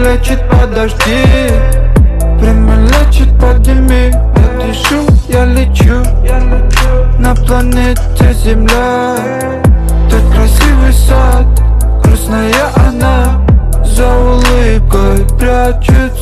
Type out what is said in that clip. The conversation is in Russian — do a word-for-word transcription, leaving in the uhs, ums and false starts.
лечит, подожди. Время лечит, подними. Я дышу, я лечу на планете Земля. Так красивый сад, грустная она, за улыбкой прячется